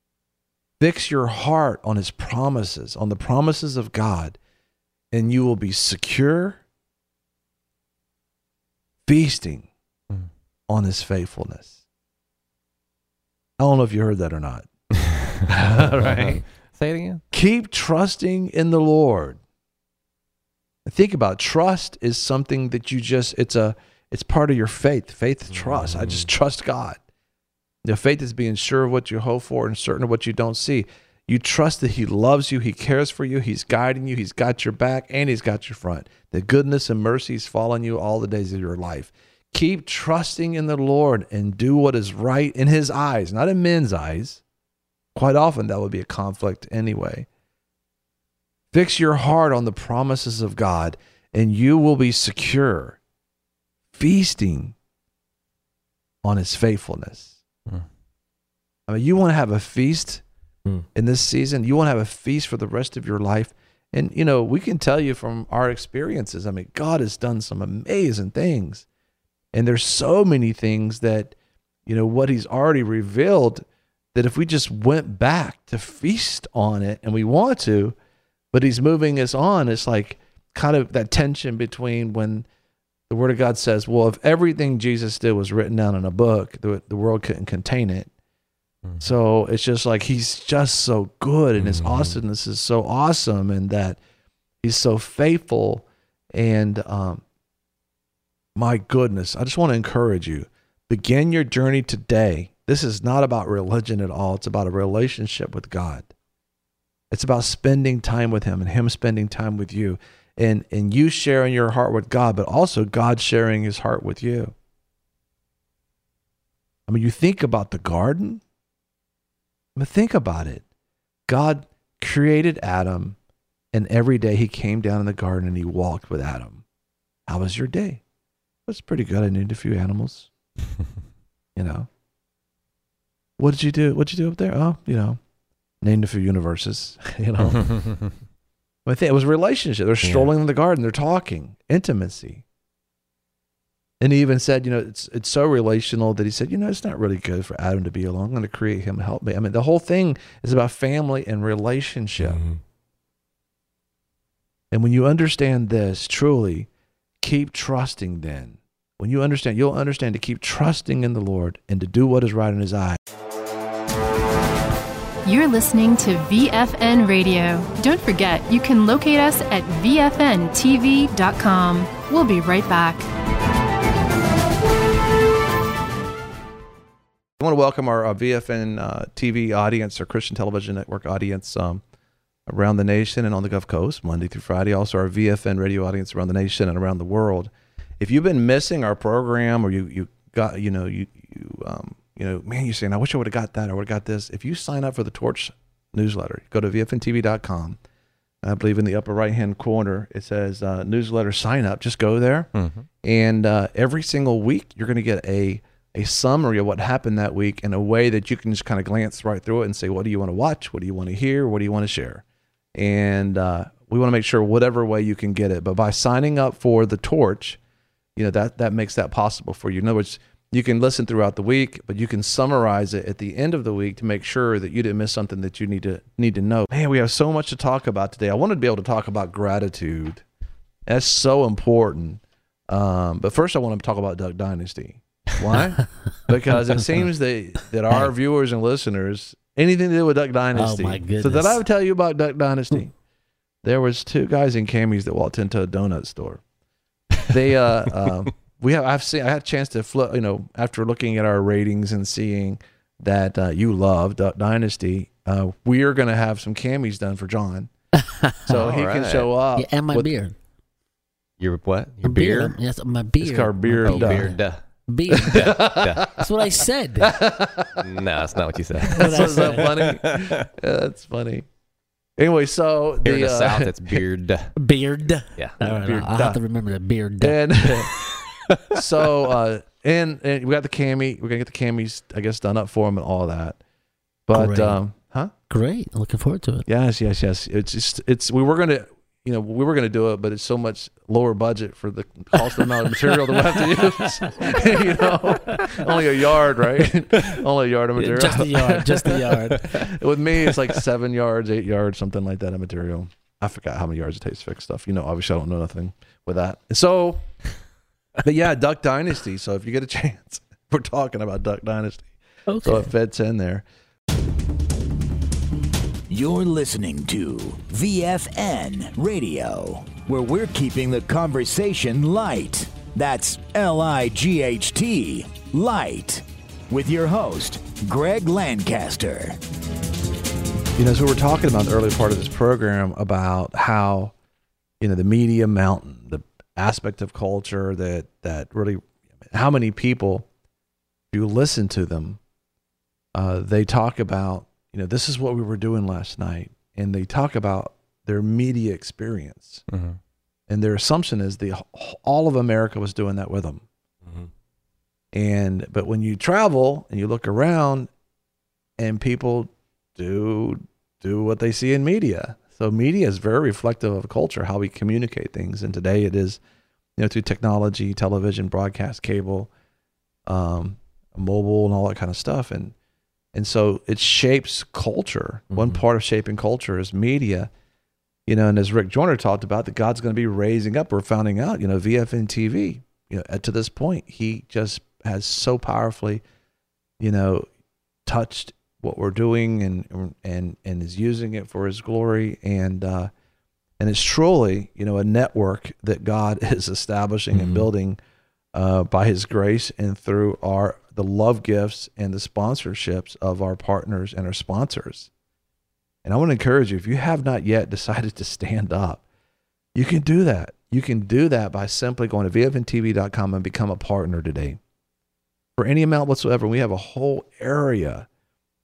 Fix your heart on his promises, on the promises of God, and you will be secure, feasting mm. on his faithfulness. I don't know if you heard that or not. All right. Say it again. Keep trusting in the Lord. Think about it. Trust is something that you just, it's a, it's part of your faith. Faith is trust. Mm-hmm. I just trust God. You know, faith is being sure of what you hope for and certain of what you don't see. You trust that he loves you. He cares for you. He's guiding you. He's got your back and he's got your front. The goodness and mercies fall on you all the days of your life. Keep trusting in the Lord and do what is right in his eyes, not in men's eyes. Quite often that would be a conflict anyway. Fix your heart on the promises of God, and you will be secure, feasting on his faithfulness. Mm. I mean, you want to have a feast mm. in this season. You want to have a feast for the rest of your life. And, you know, we can tell you from our experiences, I mean, God has done some amazing things. And there's so many things that, you know, what he's already revealed, that if we just went back to feast on it, and we want to, but he's moving us on. It's like kind of that tension between when the Word of God says, well, if everything Jesus did was written down in a book, the, the world couldn't contain it. Mm-hmm. So it's just like he's just so good, and his mm-hmm. awesomeness is so awesome, and that he's so faithful. And um, my goodness, I just want to encourage you. Begin your journey today. This is not about religion at all. It's about a relationship with God. It's about spending time with him and him spending time with you, and, and you sharing your heart with God, but also God sharing his heart with you. I mean, you think about the garden. But think about it. God created Adam, and every day he came down in the garden and he walked with Adam. How was your day? It was pretty good. I named a few animals. You know. What did you do? What did you do up there? Oh, you know, named a few universes. You know. I think it was a relationship. They're strolling yeah. in the garden. They're talking. Intimacy. And he even said, you know, it's it's so relational that he said, you know, it's not really good for Adam to be alone. I'm going to create him, help me. I mean, the whole thing is about family and relationship. Mm-hmm. And when you understand this, truly, keep trusting then. When you understand, you'll understand to keep trusting in the Lord and to do what is right in his eye. You're listening to V F N Radio. Don't forget, you can locate us at V F N T V dot com. We'll be right back. I want to welcome our uh, V F N uh, T V audience, our Christian Television Network audience um, around the nation and on the Gulf Coast, Monday through Friday. Also, our V F N radio audience around the nation and around the world. If you've been missing our program, or you you got you know you you um you know man, you're saying I wish I would have got that, or would have got this. If you sign up for the Torch newsletter, go to V F N T V dot com. I believe in the upper right hand corner it says uh, newsletter sign up. Just go there, mm-hmm. and uh, every single week you're going to get a a summary of what happened that week in a way that you can just kind of glance right through it and say, what do you want to watch? What do you want to hear? What do you want to share? And uh, we want to make sure whatever way you can get it. But by signing up for the Torch, you know, that, that makes that possible for you. In other words, you can listen throughout the week, but you can summarize it at the end of the week to make sure that you didn't miss something that you need to need to know. Man, we have so much to talk about today. I wanted to be able to talk about gratitude. That's so important. Um, but first I want to talk about Duck Dynasty. Why? Because it seems that, that our viewers and listeners, anything to do with Duck Dynasty. Oh my goodness. So did I tell you about Duck Dynasty? There was two guys in camis that walked into a donut store. They, uh, um, we have, I've seen, I had a chance to flip, you know, after looking at our ratings and seeing that uh, you love Duck Dynasty, uh, we are going to have some camis done for John. So he right. can show up. Yeah, and my with, beard. Your what? Your beard? beard? Yes, my beard. It's called beard. Oh, beard. Duh. Beard. Duh. Duh. That's what I said. No, that's not what you said. That's so funny. Yeah, that's funny. Anyway, so here the, in the uh, South, it's beard. Beard. Yeah. All right, beard. I'll, I'll have to remember the beard. And so, uh, and, and we got the cami. We're gonna get the camis, I guess, done up for them and all that. But, Great. um, huh? Great. Looking forward to it. Yes, yes, yes. It's just, it's, we were gonna, you know, we were gonna do it, but it's so much lower budget for the cost of amount of material that we have to use. You know, only a yard, right? Only a yard of material. Just a yard. Just a yard. With me, it's like seven yards, eight yards, something like that of material. I forgot how many yards it takes to fix stuff. You know, obviously I don't know nothing with that. So, but yeah, Duck Dynasty. So if you get a chance, we're talking about Duck Dynasty. Okay. So it fits in there. You're listening to V F N Radio, where we're keeping the conversation light. That's L I G H T, light. With your host, Greg Lancaster. You know, so we're talking about the early part of this program about how, you know, the media mountain, the aspect of culture that, that really, how many people, if you listen to them, uh, they talk about, you know, this is what we were doing last night. And they talk about their media experience. Mm-hmm. And their assumption is the all of America was doing that with them. Mm-hmm. And, but when you travel and you look around and people do, do what they see in media. So media is very reflective of culture, how we communicate things. And today it is, you know, through technology, television, broadcast, cable, um, mobile and all that kind of stuff. And, And so it shapes culture. Mm-hmm. One part of shaping culture is media, you know, and as Rick Joyner talked about, that God's going to be raising up, we're finding out, you know, V F N T V, you know, to this point, he just has so powerfully, you know, touched what we're doing and, and, and is using it for his glory. And, uh, and it's truly, you know, a network that God is establishing mm-hmm. and building, uh, by his grace and through our, the love gifts and the sponsorships of our partners and our sponsors. And I want to encourage you, if you have not yet decided to stand up, you can do that. You can do that by simply going to V F N T V dot com and become a partner today. For any amount whatsoever, we have a whole area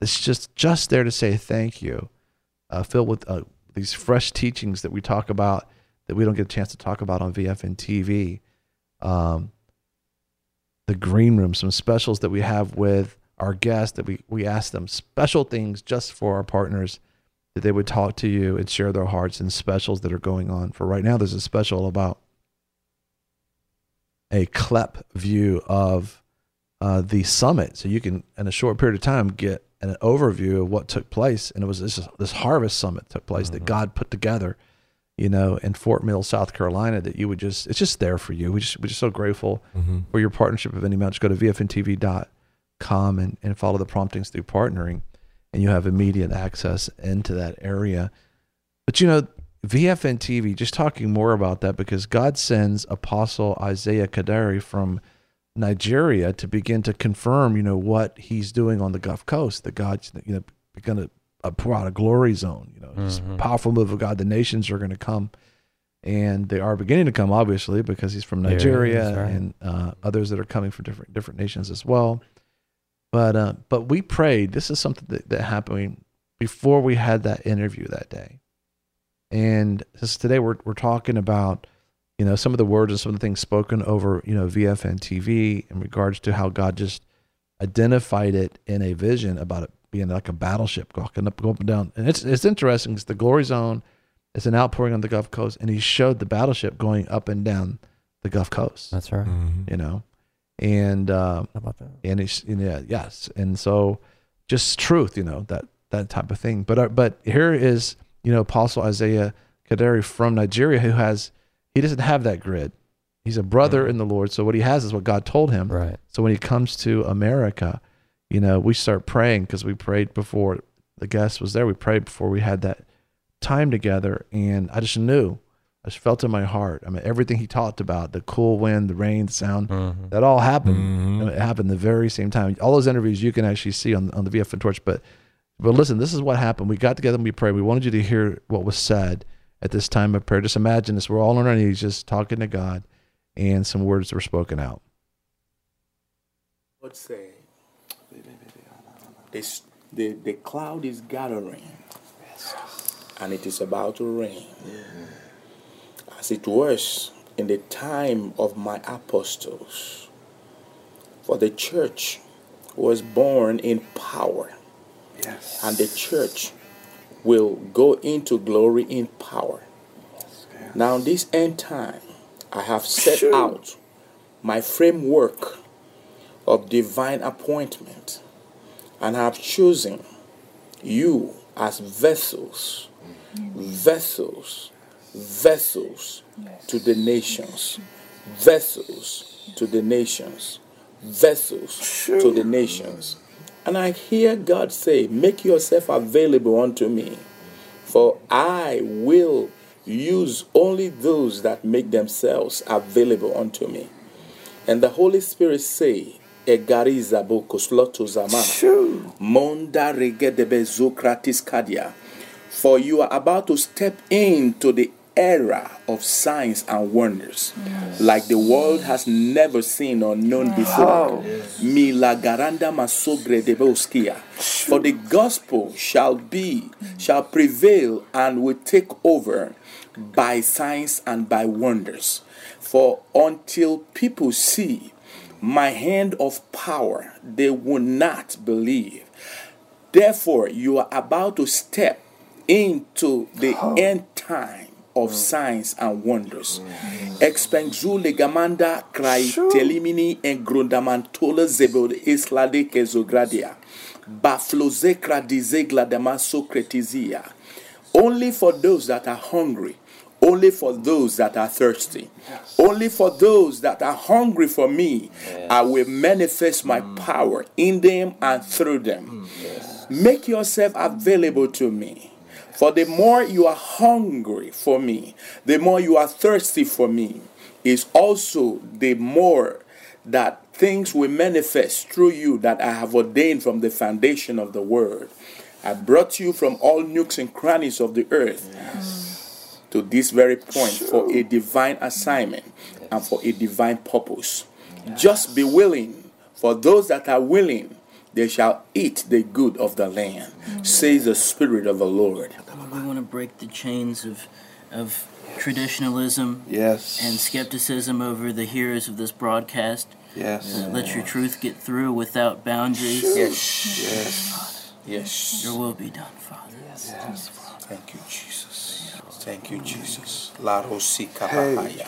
that's just just there to say thank you, uh, filled with uh, these fresh teachings that we talk about that we don't get a chance to talk about on V F N T V. Um, the green room, some specials that we have with our guests that we, we ask them special things just for our partners that they would talk to you and share their hearts and specials that are going on. For right now, there's a special about a C L E P view of uh, the summit. So you can, in a short period of time, get an overview of what took place. And it was this, this harvest summit took place mm-hmm. that God put together, you know, in Fort Mill, South Carolina, that you would just, it's just there for you. We just, we're just so grateful mm-hmm. for your partnership of any amount. Just go to V F N T V dot com and, and follow the promptings through partnering, and you have immediate access into that area. But, you know, V F N T V, just talking more about that, because God sends Apostle Isaiah Kadari from Nigeria to begin to confirm, you know, what he's doing on the Gulf Coast, that God's, you know, going to uh, pour out a glory zone, you know, this mm-hmm. powerful move of God. The nations are going to come, and they are beginning to come, obviously, because he's from Nigeria yeah, right. and uh, others that are coming from different different nations as well. But uh, but we prayed. This is something that, that happened before we had that interview that day. And this, today we're we're talking about, you know, some of the words and some of the things spoken over, you know, V F N T V in regards to how God just identified it in a vision about it being like a battleship going up, going up and down. And it's it's interesting because the glory zone is an outpouring on the Gulf Coast, and he showed the battleship going up and down the Gulf Coast. That's right. Mm-hmm. You know. And uh, how about that? And he's, yeah, yes, and so just truth, you know, that that type of thing. But uh, but here is, you know, Apostle Isaiah Kadari from Nigeria, who has he doesn't have that grid. He's a brother mm-hmm. in the Lord, so what he has is what God told him. Right. So when he comes to America, you know, we start praying, because we prayed before the guest was there. We prayed before we had that time together, and I just knew. I just felt in my heart. I mean, everything he talked about, the cool wind, the rain, the sound, mm-hmm. that all happened. Mm-hmm. It happened the very same time. All those interviews you can actually see on, on the V F N Torch. But but listen, this is what happened. We got together and we prayed. We wanted you to hear what was said at this time of prayer. Just imagine this. We're all on our knees just talking to God, and some words were spoken out. Let's say this, the, the cloud is gathering, and it is about to rain. Yeah. As it was in the time of my apostles. For the church was born in power. Yes. And the church will go into glory in power. Yes. Now, this end time, I have set sure. out my framework of divine appointment, and I have chosen you as vessels, mm-hmm. vessels, vessels yes. to the nations, vessels to the nations, vessels sure. to the nations. And I hear God say, make yourself available unto me, for I will use only those that make themselves available unto me. And the Holy Spirit say, Egariza bokosloto zama, monda regedebe zokratis kadia. For you are about to step into the era of signs and wonders, yes. like the world has never seen or known before. Mila garanda masogre de boskia. For the gospel shall be, shall prevail and will take over by signs and by wonders. For until people see my hand of power, they will not believe. Therefore, you are about to step into the oh. end time of mm. signs and wonders. Expenzu legamanda cry telimini and grundamantola zebod islade kezogradia. Baflozekra dizegla damaso cretizia. Only for those that are hungry, only for those that are thirsty, yes. only for those that are hungry for me, yes. I will manifest my mm. power in them and through them. Mm. Yes. Make yourself available to me. For the more you are hungry for me, the more you are thirsty for me, is also the more that things will manifest through you that I have ordained from the foundation of the world. I brought you from all nooks and crannies of the earth yes. to this very point for a divine assignment yes. and for a divine purpose. Yes. Just be willing. For those that are willing, they shall eat the good of the land, says the Spirit of the Lord. We want to break the chains of of traditionalism yes. and skepticism over the hearers of this broadcast. Yes. Uh, let your truth get through without boundaries. Yes. Yes. Yes. Your will be done, Father. Yes. yes. Thank you, Jesus. Thank you, Jesus. La Rosika Bahaya.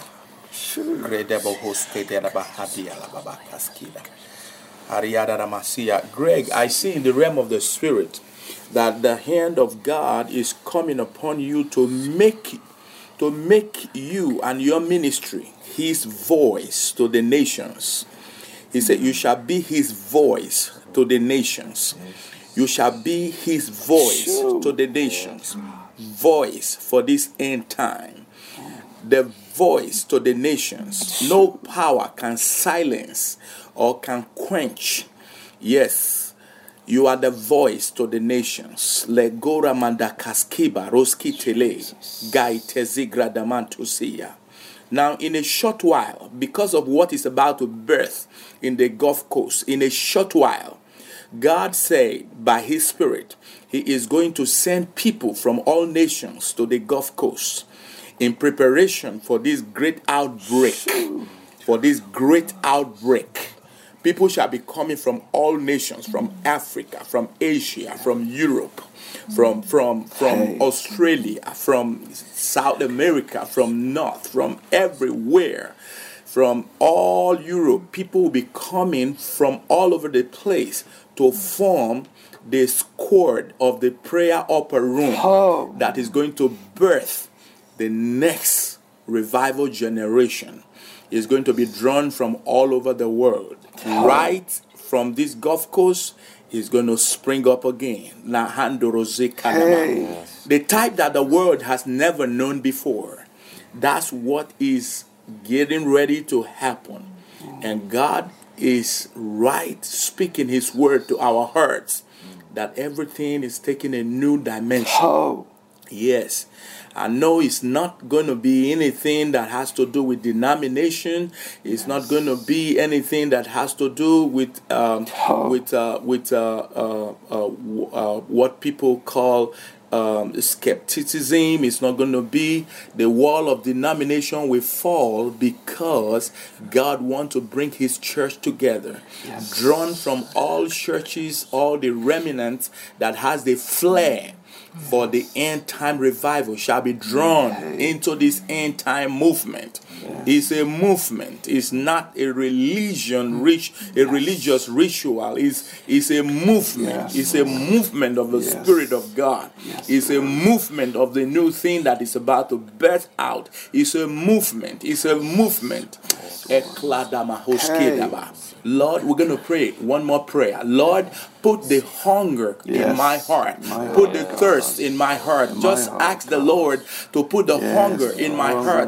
Gredebo Hoske de la Bahadia la Babakaskida. Ariada Ramasia. Greg, I see in the realm of the Spirit that the hand of God is coming upon you to make to make you and your ministry his voice to the nations. He said, you shall be his voice to the nations. You shall be his voice to the nations. Voice for this end time. The voice to the nations. No power can silence or can quench. Yes, you are the voice to the nations. Legora mandakaskiba roskitele gaitezigra damantusia. Now, in a short while, because of what is about to birth in the Gulf Coast, in a short while, God said by his Spirit, he is going to send people from all nations to the Gulf Coast in preparation for this great outbreak. For this great outbreak. People shall be coming from all nations, from Africa, from Asia, from Europe, from from from hey. Australia, from South America, from North, from everywhere, from all Europe. People will be coming from all over the place to form the squad of the prayer upper room oh. that is going to birth the next revival generation. Is going to be drawn from all over the world. Oh. Right from this Gulf Coast is going to spring up again. Hey. The type that the world has never known before. That's what is getting ready to happen. And God is right speaking his word to our hearts that everything is taking a new dimension. Oh. Yes. I know it's not going to be anything that has to do with denomination. It's yes. not going to be anything that has to do with um, oh. with uh, with uh, uh, uh, uh, what people call um, skepticism. It's not going to be the wall of denomination will fall because God wants to bring his church together. Yes. Drawn from all churches, all the remnants that has the flair for the end time revival shall be drawn into this end time movement. It's a movement. It's not a religion, rich, a religious ritual. It's, it's a movement. It's a movement of the Spirit of God. It's a movement of the new thing that is about to birth out. It's a movement. It's a movement. Lord, we're going to pray one more prayer. Lord, put the hunger yes. in my heart. My put the heart. thirst in my heart. My Just heart, ask the Lord to put the yes. hunger in my heart.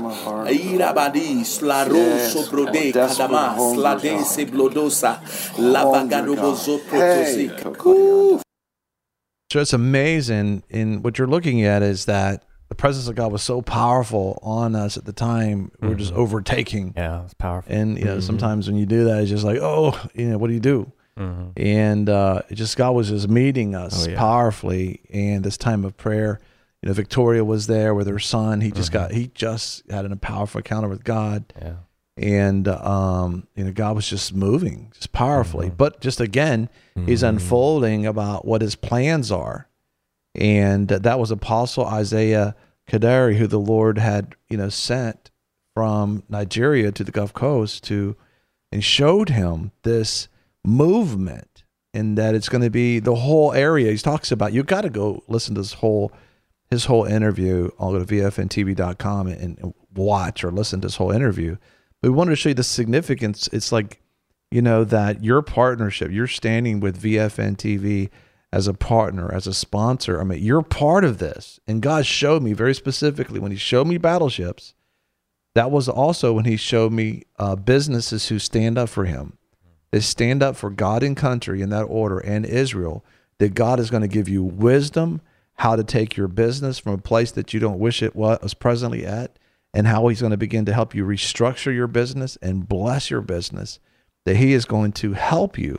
So it's amazing. And what you're looking at is that the presence of God was so powerful on us at the time. We're mm-hmm. just overtaking. Yeah, it's powerful. And you know, mm-hmm. sometimes when you do that, it's just like, oh, you know, what do you do? Mm-hmm. And uh, it just God was just meeting us oh, yeah. powerfully. And this time of prayer, you know, Victoria was there with her son. He just mm-hmm. got, he just had a powerful encounter with God. Yeah. And um, you know, God was just moving, just powerfully. Mm-hmm. But just again, mm-hmm. he's unfolding about what his plans are. And that was Apostle Isaiah Kadari, who the Lord had, you know, sent from Nigeria to the Gulf Coast to, and showed him this movement, and that it's going to be the whole area. He talks about, you got to go listen to this whole, his whole interview. I'll go to V F N T V dot com and, and watch or listen to this whole interview. But we wanted to show you the significance. It's like, you know, that your partnership, you're standing with V F N T V as a partner, as a sponsor. I mean, you're part of this. And God showed me very specifically when he showed me battleships, that was also when he showed me uh, businesses who stand up for him. They stand up for God and country in that order, and Israel, that God is going to give you wisdom, how to take your business from a place that you don't wish it was presently at, and how he's going to begin to help you restructure your business and bless your business, that he is going to help you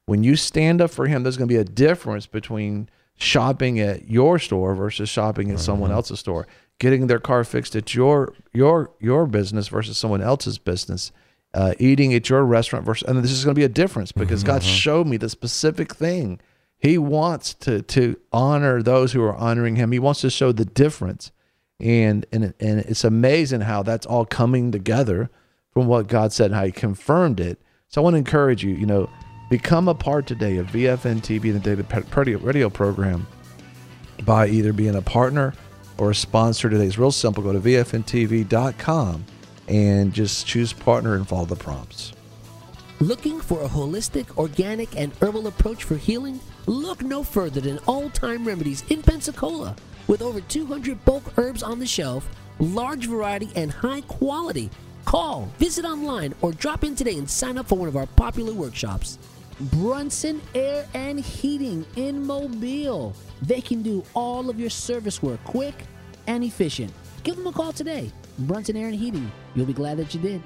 When you stand up for him, there's going to be a difference between shopping at your store versus shopping at someone else's store. Getting their car fixed at your your your business versus someone else's business. Uh, eating at your restaurant versus, and this is going to be a difference because mm-hmm. God showed me the specific thing. He wants to to honor those who are honoring him. He wants to show the difference. And and and it's amazing how that's all coming together from what God said and how he confirmed it. So I want to encourage you, you know, become a part today of V F N T V, the Daily Radio, radio program, by either being a partner or a sponsor today. It's real simple. Go to V F N T V dot com and just choose partner and follow the prompts. Looking for a holistic, organic, and herbal approach for healing? Look no further than Old Time Remedies in Pensacola. With over two hundred bulk herbs on the shelf, large variety, and high quality. Call, visit online, or drop in today and sign up for one of our popular workshops. Brunson Air and Heating in Mobile. They can do all of your service work quick and efficient. Give them a call today. Brunson Air and Heating. You'll be glad that you did.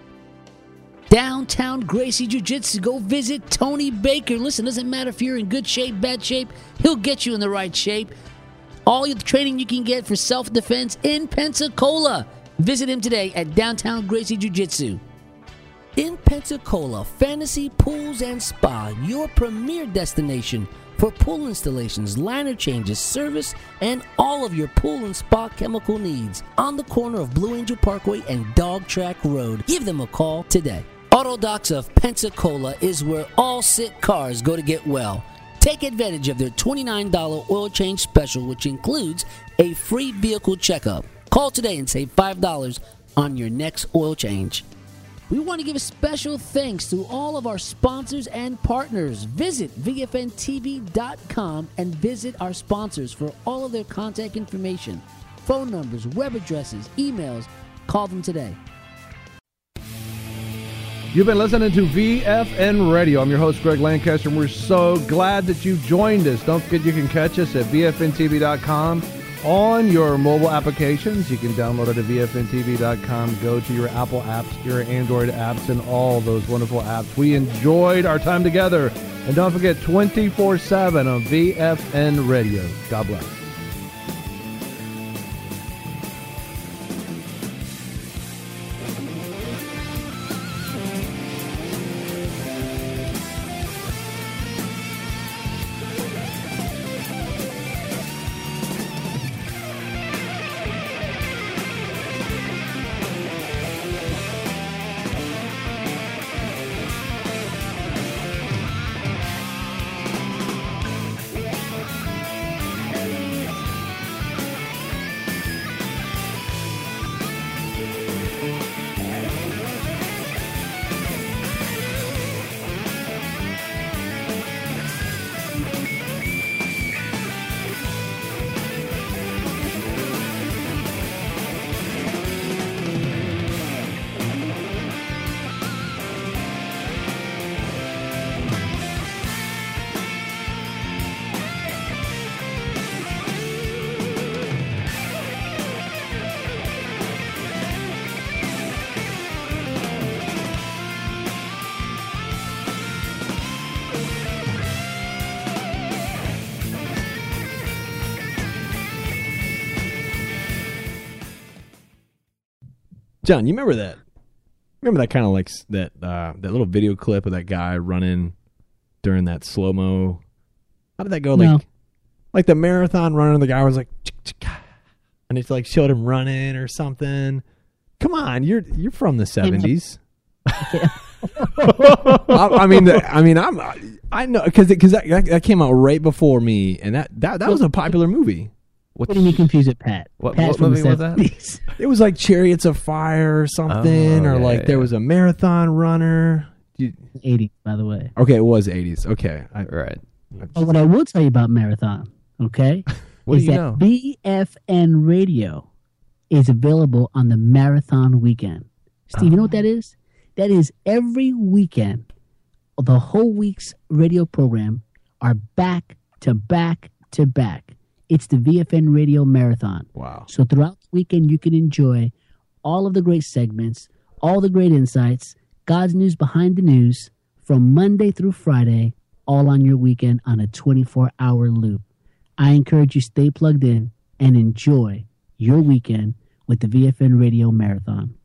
Downtown Gracie Jiu-Jitsu. Go visit Tony Baker. Listen, doesn't matter if you're in good shape, bad shape. He'll get you in the right shape. All the training you can get for self-defense in Pensacola. Visit him today at Downtown Gracie Jiu-Jitsu. In Pensacola, Fantasy Pools and Spa, your premier destination for pool installations, liner changes, service, and all of your pool and spa chemical needs. On the corner of Blue Angel Parkway and Dog Track Road. Give them a call today. Auto Docks of Pensacola is where all sick cars go to get well. Take advantage of their twenty-nine dollars oil change special, which includes a free vehicle checkup. Call today and save five dollars on your next oil change. We want to give a special thanks to all of our sponsors and partners. Visit V F N T V dot com and visit our sponsors for all of their contact information, phone numbers, web addresses, emails. Call them today. You've been listening to V F N Radio. I'm your host, Greg Lancaster, and we're so glad that you joined us. Don't forget you can catch us at V F N T V dot com on your mobile applications. You can download it at V F N T V dot com. Go to your Apple apps, your Android apps, and all those wonderful apps. We enjoyed our time together. And don't forget, twenty-four seven on V F N Radio. God bless. John, you remember that? Remember that kind of like s- that uh, that little video clip of that guy running during that slow mo? How did that go? No. Like, like the marathon runner, the guy was like, "Chick, chick, ah," and it's like showed him running or something. Come on, you're you're from the seventies. I, I mean, the, I mean, I'm I know because because that, that came out right before me, and that that, that was a popular movie. What do you mean confused with Pat? What, Pat's what from the movie was that? seventies. It was like Chariots of Fire or something, Oh, or yeah, like yeah, there yeah. was a marathon runner. You, eighties, by the way. okay, it was eighties. Okay, I, Right. But what I will tell you about Marathon, okay, What is do you that know? V F N Radio is available on the Marathon weekend. Steve, you know what that is? That is every weekend, the whole week's radio program are back to back to back. It's the V F N Radio Marathon. Wow. So throughout the weekend, you can enjoy all of the great segments, all the great insights, God's news behind the news, from Monday through Friday, all on your weekend on a twenty-four hour loop. I encourage you stay plugged in and enjoy your weekend with the V F N Radio Marathon.